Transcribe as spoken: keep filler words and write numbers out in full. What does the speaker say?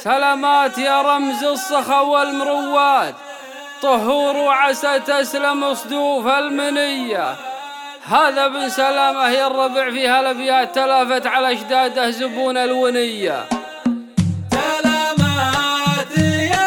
سلامات يا رمز الصخا والمروات، طهور وعسى تسلم صدوف المنية. هذا بن سلامة يا الربع فيها الابيات تلافت على اشداده زبون الونية. سلامات يا